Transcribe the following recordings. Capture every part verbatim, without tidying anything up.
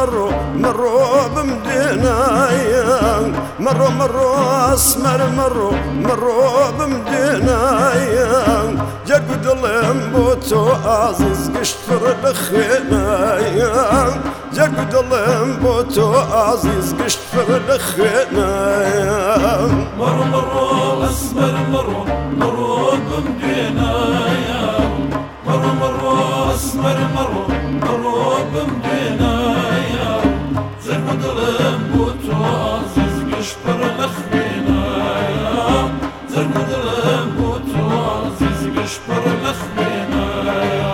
مرو مرو بمدينايا مرو مرو اسمر مرو مرو بمدينايا جرب دلم بوتو عزيز قشتر لخينايا جرب دلم بوتو عزيز قشتر لخينايا مرو مرو اسمر مرو مرو بمدينايا مرو مرو اسمر مرو مرو بمدينايا جرب دلم بوتو عزيز قشتر لخينايا جرب دلم بوتو عزيز قشتر لخينايا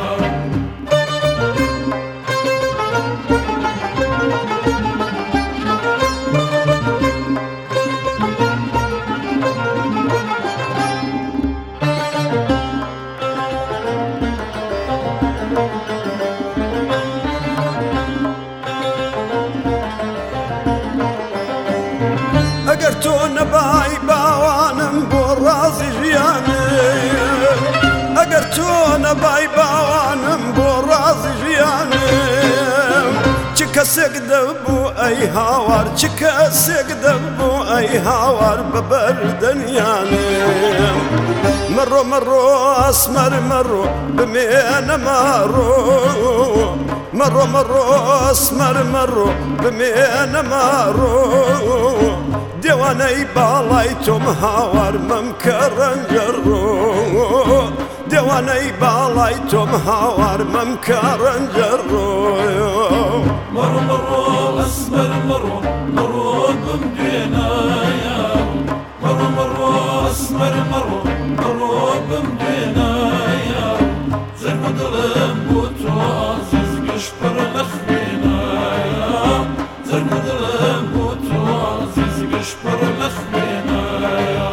اگر تو نبای باوانم بو رازی ژیانم اگر تو نبای باوانم بو رازی ژیانم چه کەسێک دەبوو ئەی هاوار چه کەسێک دەبوو ئەی هاوار بەبەردەنیانم مەڕۆ مەڕۆ ئەسمەر مەڕۆ بمێنە مەڕۆ مرو مرو اسمر مرو بمين مرو ديواني بالايتم هاور ممكرن جرو ديواني بالايتم هاور ممكرن جرو مرو مرو اسمر مرو مرو بمدينايا مرو مرو اسمر مرو مرو بمدينايا زي ما دلم بوتو عزيز قشتر لخينايا زي ما دلم بوتو عزيز قشتر لخينايا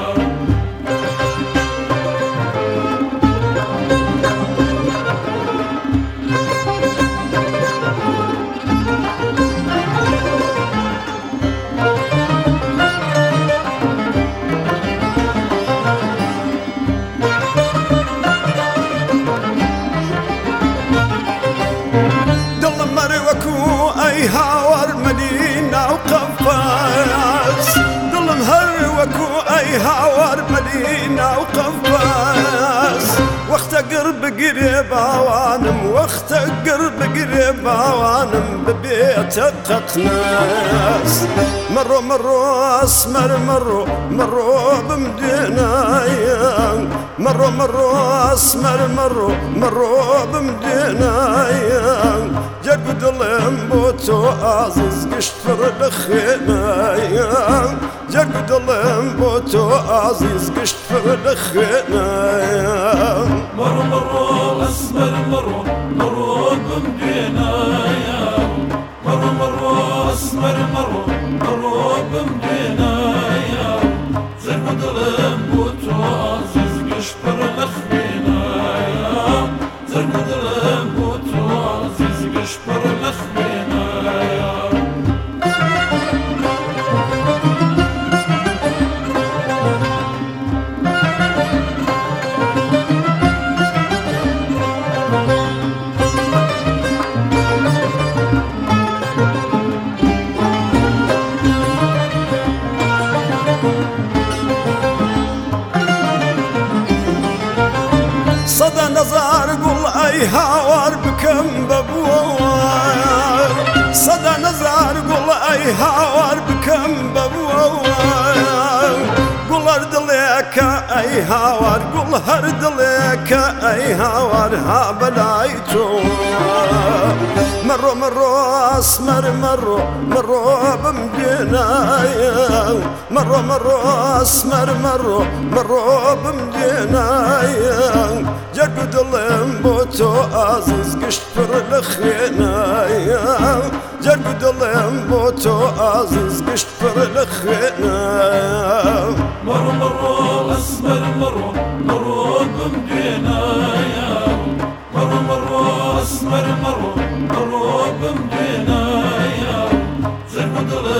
أي هاور مدينة وقفاز ظلم هر وكو أي هاور مدينة وقفاز وقت قرب قريب عوانم وقت قرب قريب عوانم ببيت قطناس مرو مرو اسمر مرو مرو بمدينايا مرو مرو اسمر مرو مرو بمدينايا جرب دلم بوتو عزيز قشتر لخينايا جرب دلم بوتو عزيز قشتر لخينايا مرو مرو اسمر مرو مرو بمدينايا مرو مرو اسمر مرو مرو بمدينايا زي ما دلم بوتو عزيز قشتر لخينايا زي ما دلم بوتو عزيز قشتر لخينايا صدى نزار قول أي هاور بكم ببوار صدى نزار قول أي هاور بكم ببوار قول هرد لك أي هاور قول هرد لك أي هاور ها بلايتو مرو مرو اسمر مرو مرو بمدينايا مرو مرو اسمر مرو مرو بمدينايا جرب دلم بوتو عزيز قشتر لخينايا جرب دلم بوتو عزيز قشتر لخينايا مرو مرو اسمر مرو مرو بمدينايا مرو مرو اسمر مرو مرو بمدينايا زي ما دلم